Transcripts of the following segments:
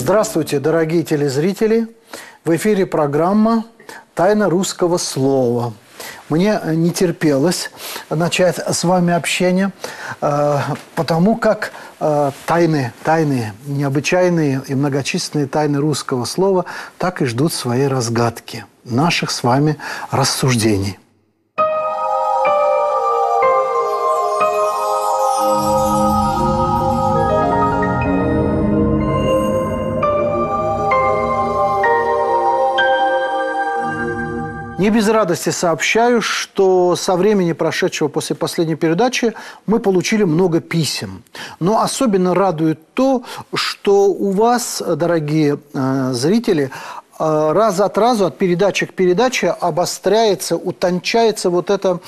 Здравствуйте, дорогие телезрители! В эфире программа «Тайна русского слова». Мне не терпелось начать с вами общение, потому как тайны, необычайные и многочисленные тайны русского слова так и ждут своей разгадки, наших с вами рассуждений. Не без радости сообщаю, что со времени, прошедшего после последней передачи, мы получили много писем. Но особенно радует то, что у вас, дорогие зрители, раз от разу, от передачи к передаче обостряется, утончается вот это,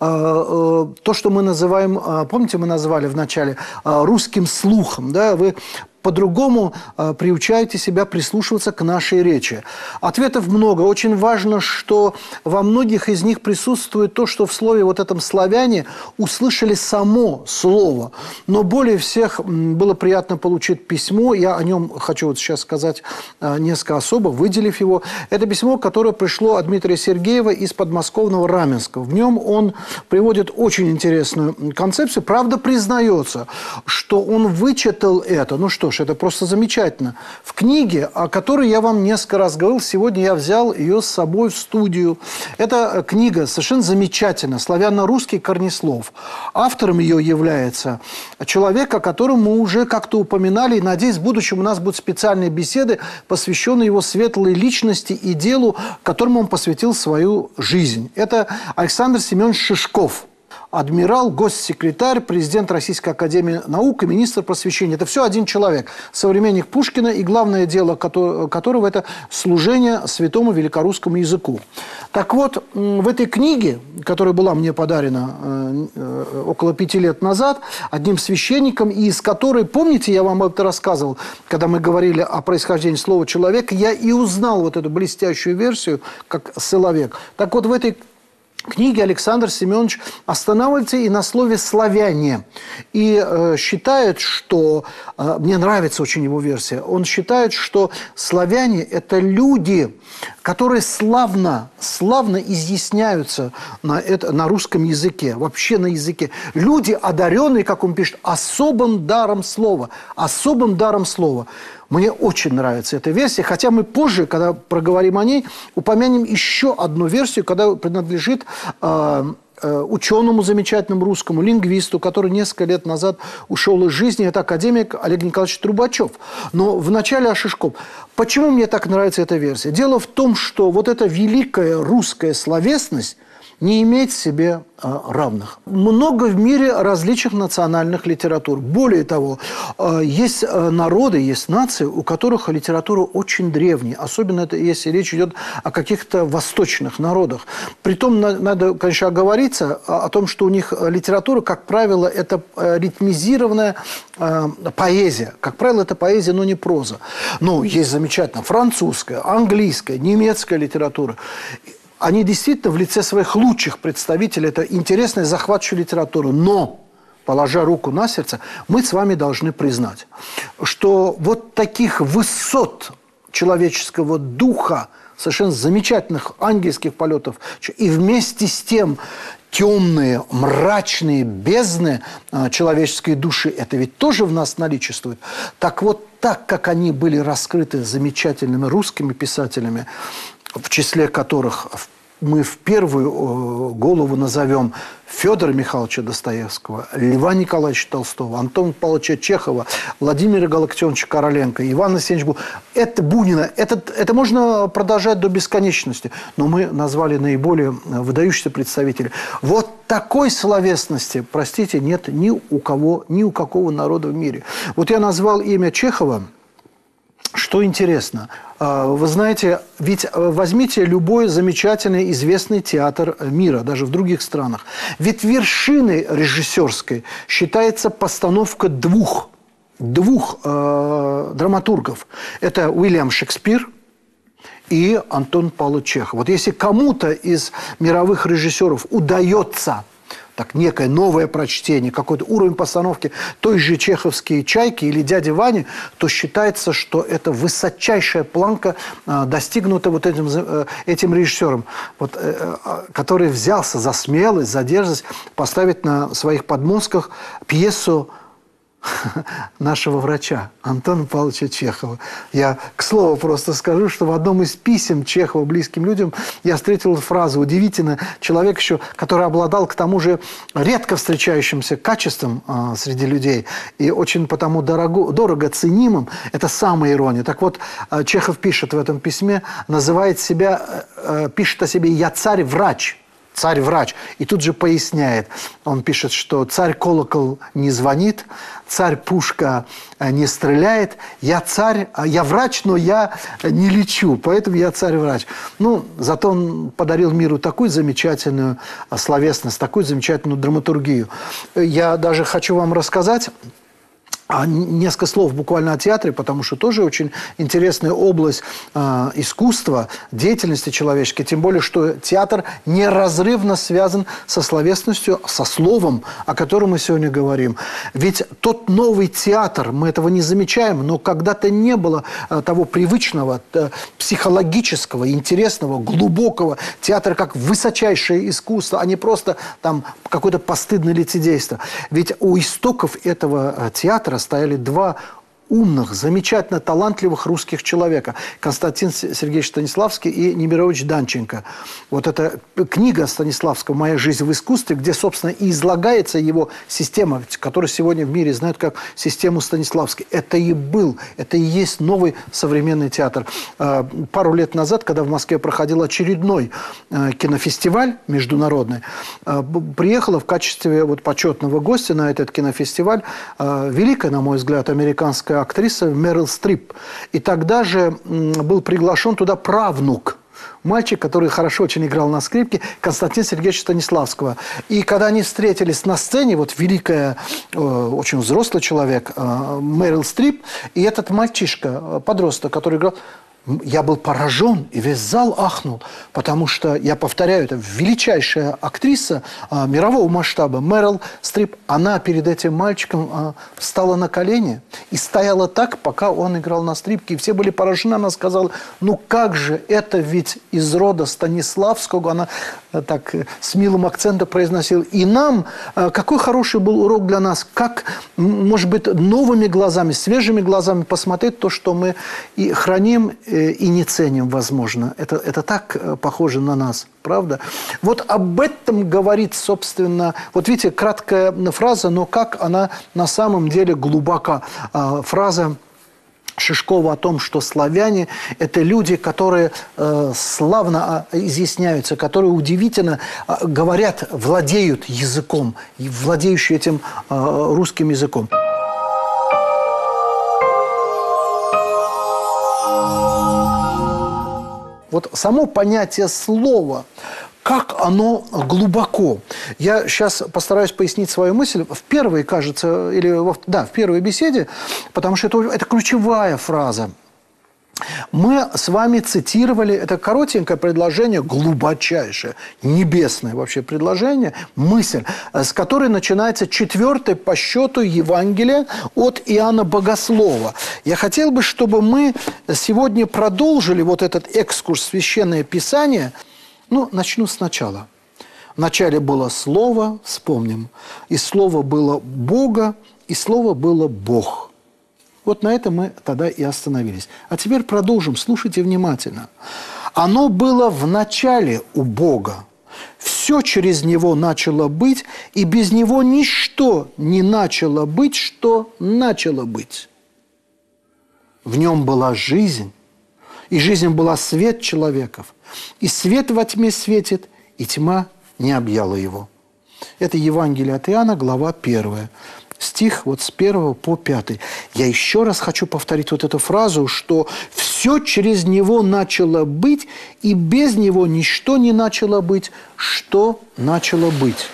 то, что мы называем, помните, мы назвали вначале русским слухом, да, вы по-другому приучаете себя прислушиваться к нашей речи. Ответов много. Очень важно, что во многих из них присутствует то, что в слове вот этом «славяне» услышали само слово. Но более всех было приятно получить письмо. Я о нем хочу вот сейчас сказать несколько особо, выделив его. Это письмо, которое пришло от Дмитрия Сергеева из подмосковного Раменска. В нем он приводит очень интересную концепцию. Правда, признается, что он вычитал это. Ну что ж, это просто замечательно. В книге, о которой я вам несколько раз говорил, сегодня я взял ее с собой в студию. Эта книга совершенно замечательная, «Славяно-русский корнеслов». Автором ее является человек, о котором мы уже как-то упоминали, и, надеюсь, в будущем у нас будут специальные беседы, посвященные его светлой личности и делу, которому он посвятил свою жизнь. Это Александр Семенович Шишков. Адмирал, госсекретарь, президент Российской академии наук и министр просвещения. Это все один человек, современник Пушкина, и главное дело которого – это служение святому великорусскому языку. Так вот, в этой книге, которая была мне подарена около 5 лет назад одним священником, и из которой, помните, я вам это рассказывал, когда мы говорили о происхождении слова «человек», я и узнал вот эту блестящую версию, как «сыловек». Так вот, в этой книге Александр Семенович останавливается и на слове «славяне». И считает, что... Мне нравится очень его версия. Он считает, что славяне – это люди, которые славно изъясняются на русском языке, вообще на языке. Люди, одаренные, как он пишет, особым даром слова. Особым даром слова. Мне очень нравится эта версия, хотя мы позже, когда проговорим о ней, упомянем еще одну версию, когда принадлежит ученому замечательному русскому лингвисту, который несколько лет назад ушел из жизни, это академик Олег Николаевич Трубачев. Но вначале о Шишков. Почему мне так нравится эта версия? Дело в том, что вот эта великая русская словесность не имеет в себе равных. Много в мире различных национальных литератур. Более того, есть народы, есть нации, у которых литература очень древняя. Особенно это, если речь идет о каких-то восточных народах. Притом надо, конечно, оговориться о том, что у них литература, как правило, это ритмизированная поэзия. Как правило, это поэзия, но не проза. Но есть замечательно французская, английская, немецкая литература. Они действительно в лице своих лучших представителей, это интересная, захватывающая литература. Но, положа руку на сердце, мы с вами должны признать, что вот таких высот человеческого духа, совершенно замечательных ангельских полетов, и вместе с тем темные, мрачные бездны человеческой души, это ведь тоже в нас наличествует. Так вот, так как они были раскрыты замечательными русскими писателями, в числе которых мы в первую голову назовем Федора Михайловича Достоевского, Льва Николаевича Толстого, Антона Павловича Чехова, Владимира Галактионовича Короленко, Ивана Алексеевича Бунина. Это можно продолжать до бесконечности, но мы назвали наиболее выдающихся представителей. Вот такой словесности, простите, нет ни у кого, ни у какого народа в мире. Вот я назвал имя Чехова. Что интересно, вы знаете, ведь возьмите любой замечательный, известный театр мира, даже в других странах. Ведь вершиной режиссерской считается постановка двух драматургов. Это Уильям Шекспир и Антон Павлович Чехов. Вот если кому-то из мировых режиссеров удается так некое новое прочтение, какой-то уровень постановки той же чеховские «Чайки» или «Дяди Вани», то считается, что это высочайшая планка, достигнута вот этим режиссером, вот, который взялся за смелость, за дерзость поставить на своих подмостках пьесу нашего врача Антона Павловича Чехова. Я, к слову, просто скажу, что в одном из писем Чехова близким людям я встретил фразу удивительно. Человек еще, который обладал к тому же редко встречающимся качеством среди людей и очень потому дорого ценимым, это самая ирония. Так вот, Чехов пишет в этом письме, называет себя, пишет о себе «Я царь-врач». Царь-врач. И тут же поясняет. Он пишет, что царь-колокол не звонит, царь-пушка не стреляет. Я царь, я врач, но я не лечу. Поэтому я царь-врач. Ну, зато он подарил миру такую замечательную словесность, такую замечательную драматургию. Я даже хочу вам рассказать несколько слов буквально о театре, потому что тоже очень интересная область искусства, деятельности человеческой. Тем более, что театр неразрывно связан со словесностью, со словом, о котором мы сегодня говорим. Ведь тот новый театр, мы этого не замечаем, но когда-то не было того привычного, психологического, интересного, глубокого театра, как высочайшее искусство, а не просто там какое-то постыдное лицедейство. Ведь у истоков этого театра стояли два умных, замечательно талантливых русских человека. Константин Сергеевич Станиславский и Немирович Данченко. Вот эта книга Станиславского «Моя жизнь в искусстве», где, собственно, и излагается его система, которую сегодня в мире знают как систему Станиславский. Это и был, это и есть новый современный театр. Пару лет назад, когда в Москве проходил очередной кинофестиваль международный, приехала в качестве вот почетного гостя на этот кинофестиваль великая, на мой взгляд, американская актриса Мерил Стрип. И тогда же был приглашен туда правнук, мальчик, который хорошо очень играл на скрипке, Константин Сергеевич Станиславского. И когда они встретились на сцене, вот великая, очень взрослый человек, Мерил Стрип, и этот мальчишка, подросток, который играл... Я был поражен, и весь зал ахнул, потому что, я повторяю, это величайшая актриса мирового масштаба, Мерил Стрип. Она перед этим мальчиком встала на колени и стояла так, пока он играл на скрипке. И все были поражены. Она сказала, ну как же, это ведь из рода Станиславского. Она так с милым акцентом произносила. И нам, какой хороший был урок для нас, как, может быть, новыми глазами, свежими глазами посмотреть то, что мы и храним, и не ценим, возможно. Это так похоже на нас, правда? Вот об этом говорит, собственно, вот видите, краткая фраза, но как она на самом деле глубока. Фраза Шишкова о том, что славяне – это люди, которые славно изъясняются, которые удивительно говорят, владеют языком, владеющие этим русским языком. Вот само понятие слова, как оно глубоко. Я сейчас постараюсь пояснить свою мысль в первой, кажется, или в первой беседе, потому что это ключевая фраза. Мы с вами цитировали, это коротенькое предложение, глубочайшее, небесное вообще предложение, мысль, с которой начинается 4-й по счету Евангелие от Иоанна Богослова. Я хотел бы, чтобы мы сегодня продолжили вот этот экскурс в Священное Писание. Ну, начну сначала. Вначале было Слово, вспомним, и Слово было Бога, и Слово было Бог. Вот на этом мы тогда и остановились. А теперь продолжим, слушайте внимательно. Оно было в начале у Бога. Все через Него начало быть, и без Него ничто не начало быть, что начало быть. В Нем была жизнь, и жизнь была свет человеков. И свет во тьме светит, и тьма не объяла его. Это Евангелие от Иоанна, глава 1. Стих вот с 1 по 5. Я еще раз хочу повторить вот эту фразу, что все через Него начало быть, и без Него ничто не начало быть, что начало быть.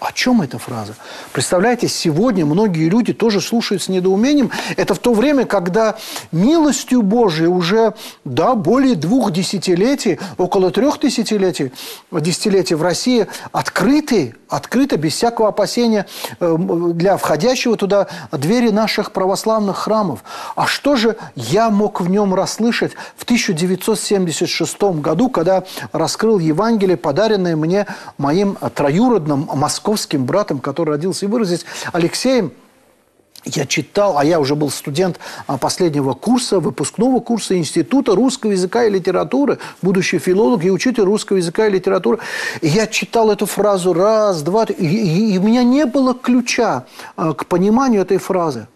О чем эта фраза? Представляете, сегодня многие люди тоже слушают с недоумением. Это в то время, когда милостью Божией уже более 2 десятилетий, около 3 десятилетий в России открыты без всякого опасения для входящего туда двери наших православных храмов. А что же я мог в нем расслышать в 1976 году, когда раскрыл Евангелие, подаренное мне моим троюродным московским братом, который родился и вырос здесь, Алексеем? Я читал, а я уже был студент последнего курса, выпускного курса Института русского языка и литературы, будущий филолог и учитель русского языка и литературы. И я читал эту фразу раз, два, и у меня не было ключа к пониманию этой фразы.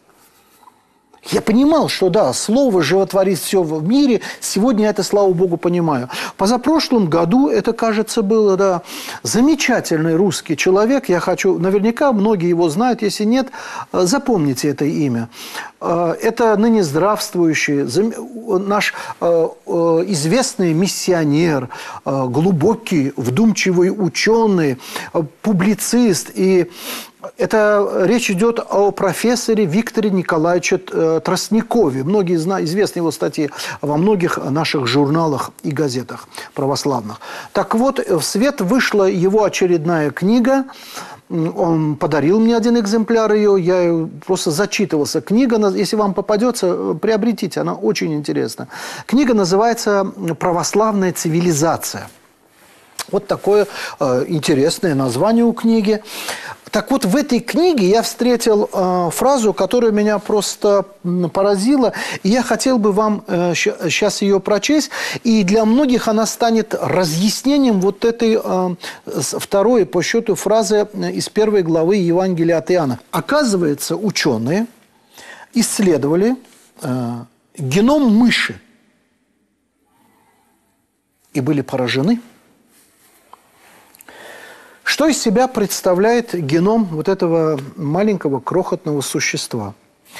Я понимал, что да, слово животворит все в мире. Сегодня я это, слава Богу, понимаю. Позапрошлом году это, кажется, было, замечательный русский человек. Я хочу, наверняка многие его знают, если нет, запомните это имя. Это ныне здравствующий, наш известный миссионер, глубокий, вдумчивый ученый, публицист. И это речь идет о профессоре Викторе Николаевиче Тростникове. Многие известны его статьи во многих наших журналах и газетах православных. Так вот, в свет вышла его очередная книга. Он подарил мне один экземпляр ее, я просто зачитывался. Книга, если вам попадется, приобретите, она очень интересна. Книга называется «Православная цивилизация». Вот такое интересное название у книги. Так вот, в этой книге я встретил фразу, которая меня просто поразила. И я хотел бы вам сейчас ее прочесть. И для многих она станет разъяснением вот этой второй по счету фразы из 1 главы Евангелия от Иоанна. Оказывается, ученые исследовали геном мыши и были поражены. Что из себя представляет геном вот этого маленького крохотного существа?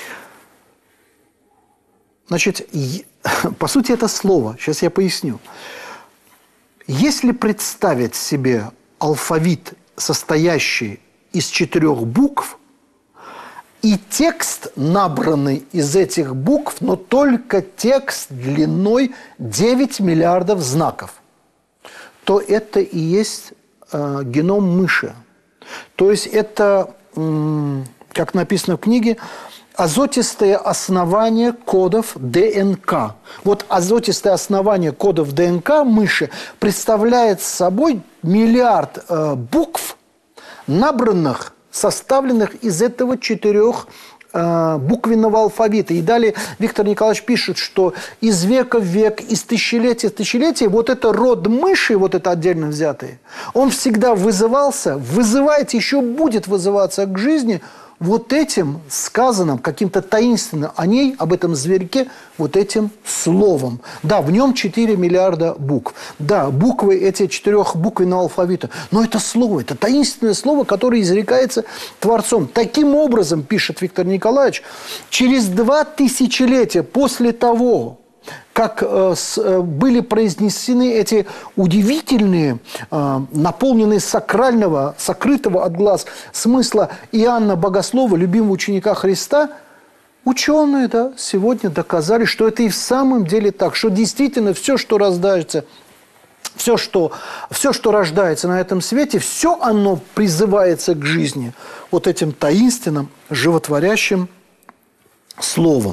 Значит, по сути, это слово. Сейчас я поясню. Если представить себе алфавит, состоящий из 4 букв, и текст, набранный из этих букв, но только текст длиной 9 миллиардов знаков, то это и есть геном мыши. То есть это, как написано в книге, азотистое основание кодов ДНК. Вот азотистое основание кодов ДНК мыши представляет собой миллиард букв, набранных, составленных из этого 4 буквенного алфавита. И далее Виктор Николаевич пишет, что из века в век, из тысячелетия в тысячелетие вот это род мыши, вот это отдельно взятые, он всегда вызывался, вызывает, еще будет вызываться к жизни вот этим сказанным, каким-то таинственным о ней, об этом зверьке, вот этим словом. Да, в нем 4 миллиарда букв. Да, буквы эти 4-буквенного алфавита. Но это слово, это таинственное слово, которое изрекается Творцом. Таким образом, пишет Виктор Николаевич, через 2 тысячелетия после того, как были произнесены эти удивительные, наполненные сакрального, сокрытого от глаз смысла Иоанна Богослова, любимого ученика Христа, ученые сегодня доказали, что это и в самом деле так, что действительно все, что рождается, все, что рождается на этом свете, все оно призывается к жизни вот этим таинственным, животворящим словом.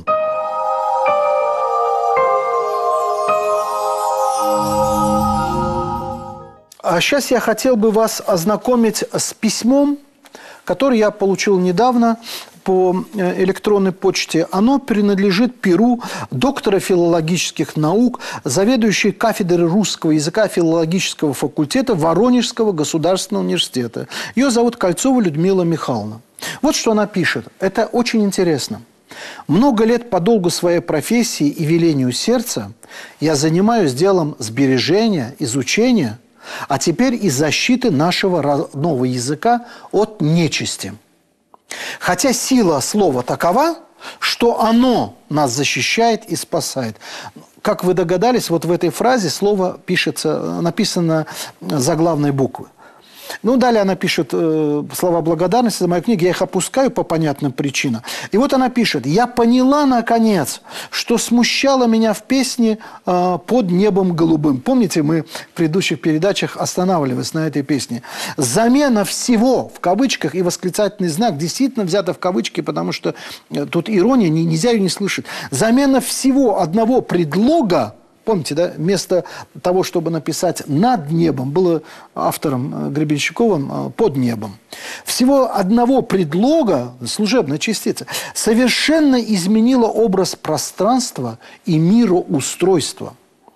А сейчас я хотел бы вас ознакомить с письмом, которое я получил недавно по электронной почте. Оно принадлежит перу доктора филологических наук, заведующей кафедрой русского языка филологического факультета Воронежского государственного университета. Ее зовут Кольцова Людмила Михайловна. Вот что она пишет. Это очень интересно. «Много лет по долгу своей профессии и велению сердца я занимаюсь делом сбережения, изучения, а теперь и защиты нашего родного языка от нечисти. Хотя сила слова такова, что оно нас защищает и спасает». Как вы догадались, вот в этой фразе слово написано заглавной буквы. Ну, далее она пишет слова благодарности за мою книгу, я их опускаю по понятным причинам. И вот она пишет: «Я поняла, наконец, что смущало меня в песне «Под небом голубым». Помните, мы в предыдущих передачах останавливались на этой песне. Замена всего, в кавычках, и восклицательный знак действительно взято в кавычки, потому что тут ирония, нельзя ее не слышать. Замена всего одного предлога, помните, да, вместо того, чтобы написать «над небом», было автором Гребенщиковым «под небом». Всего одного предлога, служебная частица, совершенно изменила образ пространства и мироустройства.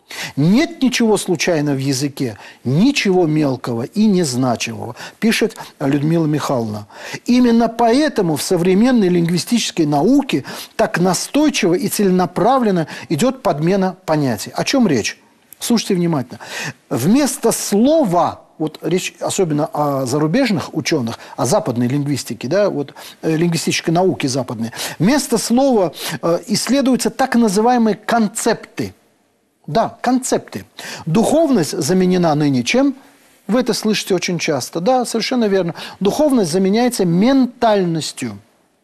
Нет ничего случайного в языке, ничего мелкого и незначимого, пишет Людмила Михайловна. Именно поэтому в современной лингвистической науке так настойчиво и целенаправленно идет подмена понятий. О чем речь? Слушайте внимательно. Вместо слова, вот речь особенно о зарубежных ученых, о западной лингвистике, да, вот, лингвистической науке западной, вместо слова исследуются так называемые концепты. Да, концепты. Духовность заменена ныне чем? Вы это слышите очень часто. Да, совершенно верно. Духовность заменяется ментальностью.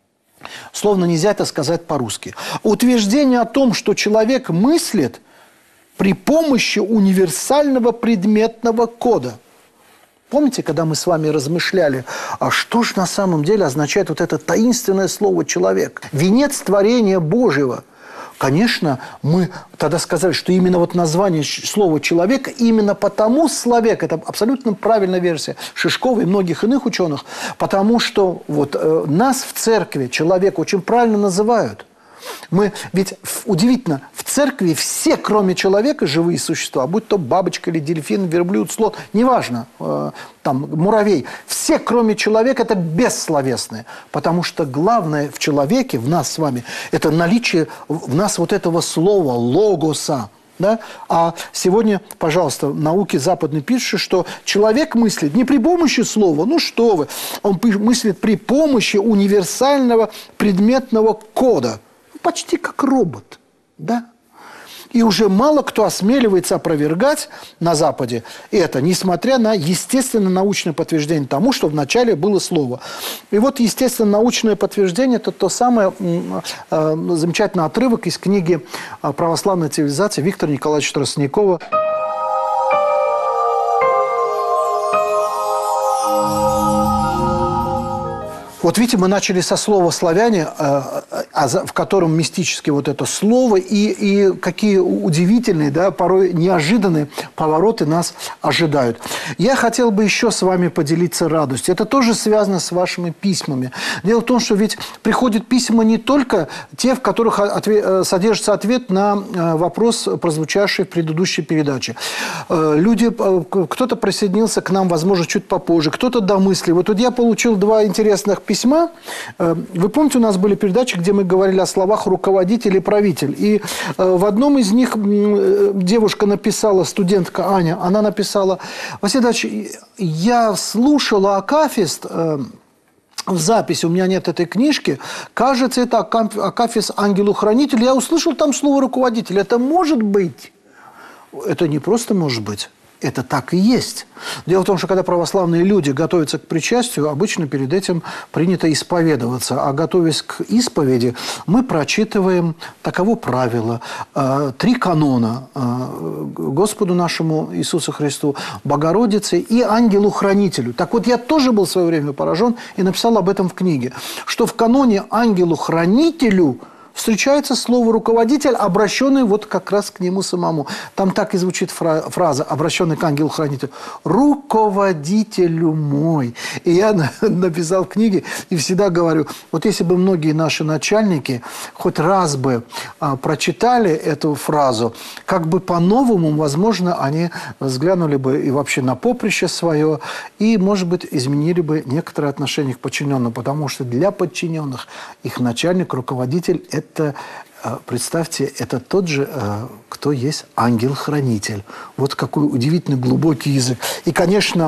Словно нельзя это сказать по-русски. Утверждение о том, что человек мыслит при помощи универсального предметного кода. Помните, когда мы с вами размышляли, а что же на самом деле означает вот это таинственное слово «человек»? Венец творения Божьего. Конечно, мы тогда сказали, что именно вот название слова «человек» именно потому «словек», это абсолютно правильная версия Шишкова и многих иных ученых, потому что вот нас в церкви человек очень правильно называют. Мы, ведь удивительно, в церкви все, кроме человека, живые существа, будь то бабочка или дельфин, верблюд, слон, неважно, там, муравей, все, кроме человека, это бессловесные. Потому что главное в человеке, в нас с вами, это наличие в нас вот этого слова, логоса. Да? А сегодня, пожалуйста, науки западные пишут, что человек мыслит не при помощи слова, ну что вы, он мыслит при помощи универсального предметного кода. Почти как робот, да? И уже мало кто осмеливается опровергать на Западе это, несмотря на естественно-научное подтверждение тому, что вначале было слово. И вот естественно-научное подтверждение – это то самое замечательный отрывок из книги «Православная цивилизация» Виктора Николаевича Тростникова. Вот видите, мы начали со слова «славяне», в котором мистически вот это слово, и какие удивительные, да, порой неожиданные повороты нас ожидают. Я хотел бы еще с вами поделиться радостью. Это тоже связано с вашими письмами. Дело в том, что ведь приходят письма не только те, в которых содержится ответ на вопрос, прозвучавший в предыдущей передаче. Люди, кто-то присоединился к нам, возможно, чуть попозже, кто-то домыслил. Вот тут я получил два интересных письма. Вы помните, у нас были передачи, где мы говорили о словах «руководитель» и «правитель». И в одном из них девушка написала, студентка Аня, она написала: Василий Ильич, я слушала акафист в записи, у меня нет этой книжки, кажется, это акафист ангелу-хранителю, я услышал там слово «руководитель». Это может быть? Это не просто может быть. Это так и есть. Дело в том, что когда православные люди готовятся к причастию, обычно перед этим принято исповедоваться. А готовясь к исповеди, мы прочитываем таково правило. 3 канона: Господу нашему Иисусу Христу, Богородице и ангелу-хранителю. Так вот, я тоже был в свое время поражен и написал об этом в книге, что в каноне ангелу-хранителю встречается слово «руководитель», обращенный вот как раз к нему самому. Там так и звучит фраза, обращенная к ангелу-хранителю: «Руководителю мой». И я написал в книге и всегда говорю, вот если бы многие наши начальники хоть раз бы прочитали эту фразу, как бы по-новому, возможно, они взглянули бы и вообще на поприще свое, и, может быть, изменили бы некоторые отношения к подчиненным, потому что для подчиненных их начальник, руководитель – это, представьте, это тот же, кто есть ангел-хранитель. Вот какой удивительный глубокий язык. И, конечно,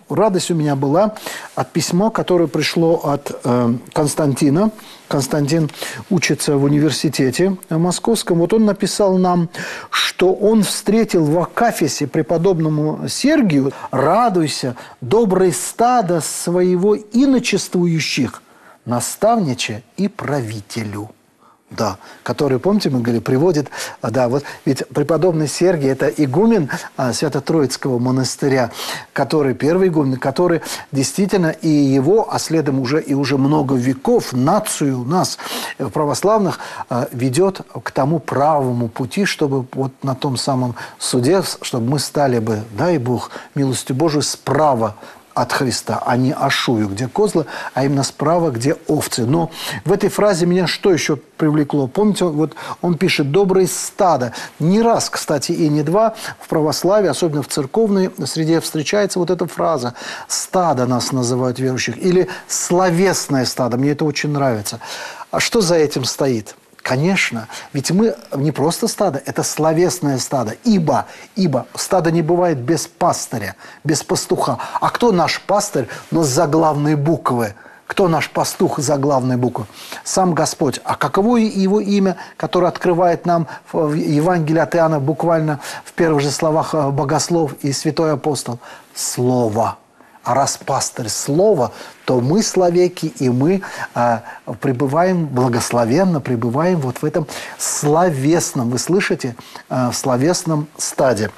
радость у меня была от письма, которое пришло от Константина. Константин учится в университете московском. Вот он написал нам, что он встретил в Акафисе преподобному Сергию: «Радуйся, доброе стадо своего иночествующих, наставниче и правителю». Да, который, помните, мы говорили, приводит, да, вот ведь преподобный Сергий – это игумен Свято-Троицкого монастыря, который, первый игумен, который действительно и его, а следом уже много веков, нацию нас, православных, ведет к тому правому пути, чтобы вот на том самом суде, чтобы мы стали бы, дай Бог, милостью Божией, справа от Христа, а не ашую, где козлы, а именно справа, где овцы. Но в этой фразе меня что еще привлекло? Помните, вот он пишет «доброе стадо». Не раз, кстати, и не два в православии, особенно в церковной среде, встречается вот эта фраза. «Стадо» нас называют верующих. Или «словесное стадо». Мне это очень нравится. А что за этим стоит? Конечно, ведь мы не просто стадо, это словесное стадо. Ибо стадо не бывает без пастыря, без пастуха. А кто наш пастырь, но с заглавной буквы? Кто наш пастух с заглавной буквы? Сам Господь. А каково его имя, которое открывает нам в Евангелии от Иоанна буквально в первых же словах богослов и святой апостол? Слово. А раз пастырь Слово, то мы, словеки, и мы пребываем, благословенно пребываем вот в этом словесном, вы слышите, в словесном стаде.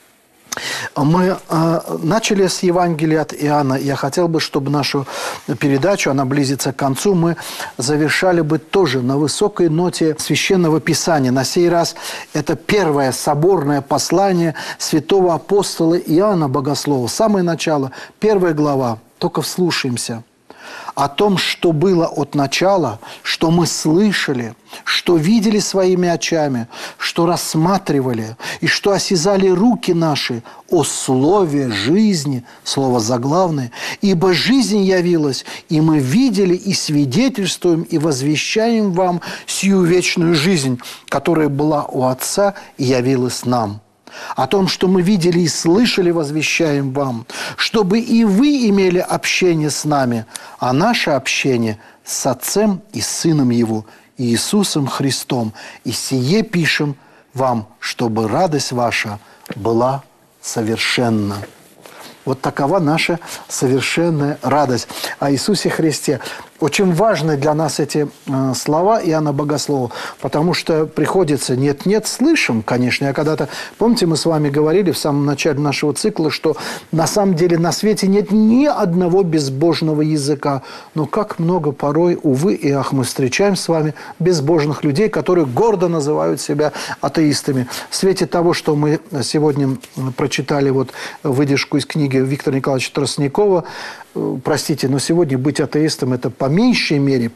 Мы начали с Евангелия от Иоанна. Я хотел бы, чтобы нашу передачу, она близится к концу, мы завершали бы тоже на высокой ноте Священного Писания. На сей раз это первое соборное послание святого апостола Иоанна Богослова. Самое начало, 1 глава. Только вслушаемся. О том, что было от начала, что мы слышали, что видели своими очами, что рассматривали и что осязали руки наши о слове жизни, слово заглавное, ибо жизнь явилась, и мы видели и свидетельствуем и возвещаем вам сию вечную жизнь, которая была у Отца и явилась нам. О том, что мы видели и слышали, возвещаем вам, чтобы и вы имели общение с нами, а наше общение с Отцем и Сыном Его, Иисусом Христом. И сие пишем вам, чтобы радость ваша была совершенна». Вот такова наша совершенная радость о Иисусе Христе. Очень важны для нас эти слова Иоанна Богослова, потому что приходится нет-нет, слышим, конечно. Я когда-то, помните, мы с вами говорили в самом начале нашего цикла, что на самом деле на свете нет ни одного безбожного языка. Но как много порой, увы и ах, мы встречаем с вами безбожных людей, которые гордо называют себя атеистами. В свете того, что мы сегодня прочитали вот выдержку из книги Виктора Николаевича Тростникова, простите, но сегодня быть атеистом – это по меньшей мере,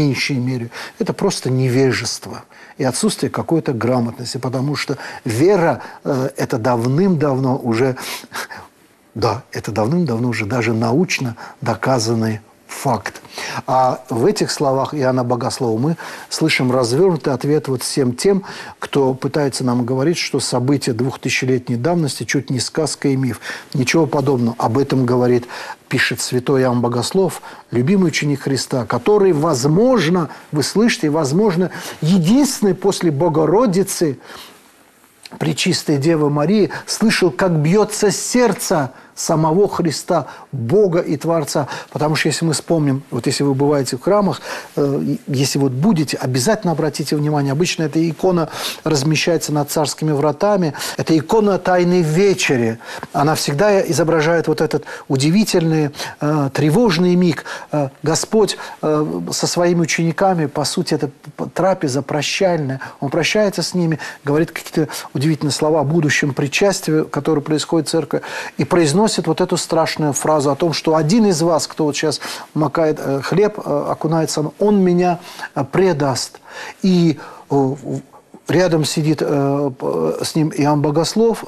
это просто невежество и отсутствие какой-то грамотности, потому что вера – это давным-давно уже, да, это давным-давно уже даже научно доказанный факт. А в этих словах Иоанна Богослова мы слышим развернутый ответ вот всем тем, кто пытается нам говорить, что события 2000-летней давности чуть не сказка и миф. Ничего подобного. Об этом говорит, пишет святой Иоанн Богослов, любимый ученик Христа, который, возможно, вы слышите, возможно, единственный после Богородицы, Пречистой Девы Марии, слышал, как бьется сердце самого Христа, Бога и Творца. Потому что если мы вспомним, вот если вы бываете в храмах, если вот будете, обязательно обратите внимание, обычно эта икона размещается над царскими вратами, это икона Тайной Вечери. Она всегда изображает вот этот удивительный, тревожный миг. Господь со своими учениками, по сути, это трапеза прощальная, Он прощается с ними, говорит какие-то удивительные слова о будущем причастии, которое происходит в церкви, и произносит вот эту страшную фразу о том, что один из вас, кто вот сейчас макает хлеб, окунается, он меня предаст. И рядом сидит с ним Иоанн Богослов,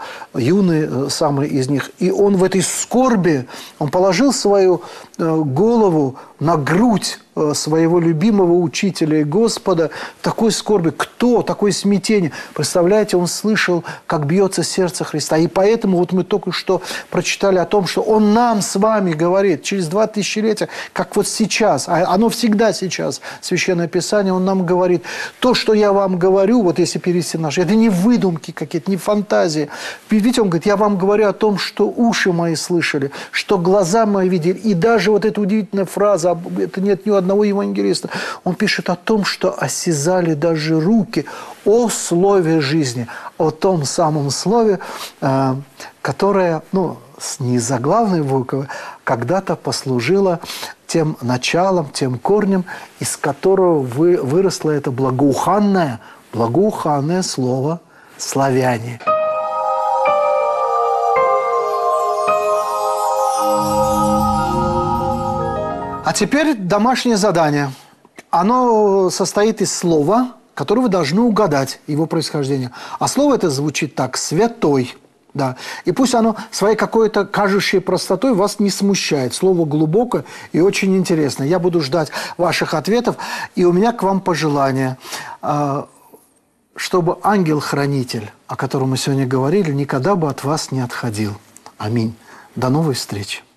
юный, самый из них, и он в этой скорби, он положил свою голову на грудь своего любимого учителя и Господа, такой скорби. Кто? Такое смятение. Представляете, он слышал, как бьется сердце Христа. И поэтому вот мы только что прочитали о том, что он нам с вами говорит через 2 тысячелетия, как вот сейчас, а оно всегда сейчас, Священное Писание, он нам говорит, то, что я вам говорю, вот если перевести наш, это не выдумки какие-то, не фантазии. Видите, он говорит, я вам говорю о том, что уши мои слышали, что глаза мои видели. И даже вот эта удивительная фраза, это нет ни у одного евангелиста, он пишет о том, что осязали даже руки о слове жизни, о том самом слове, которое, не заглавной буквы, когда-то послужило тем началом, тем корнем, из которого выросло это благоуханное слово «славяне». А теперь домашнее задание. Оно состоит из слова, которое вы должны угадать, его происхождение. А слово это звучит так: «святой». Да. И пусть оно своей какой-то кажущей простотой вас не смущает. Слово глубокое и очень интересное. Я буду ждать ваших ответов. И у меня к вам пожелание, чтобы ангел-хранитель, о котором мы сегодня говорили, никогда бы от вас не отходил. Аминь. До новой встречи.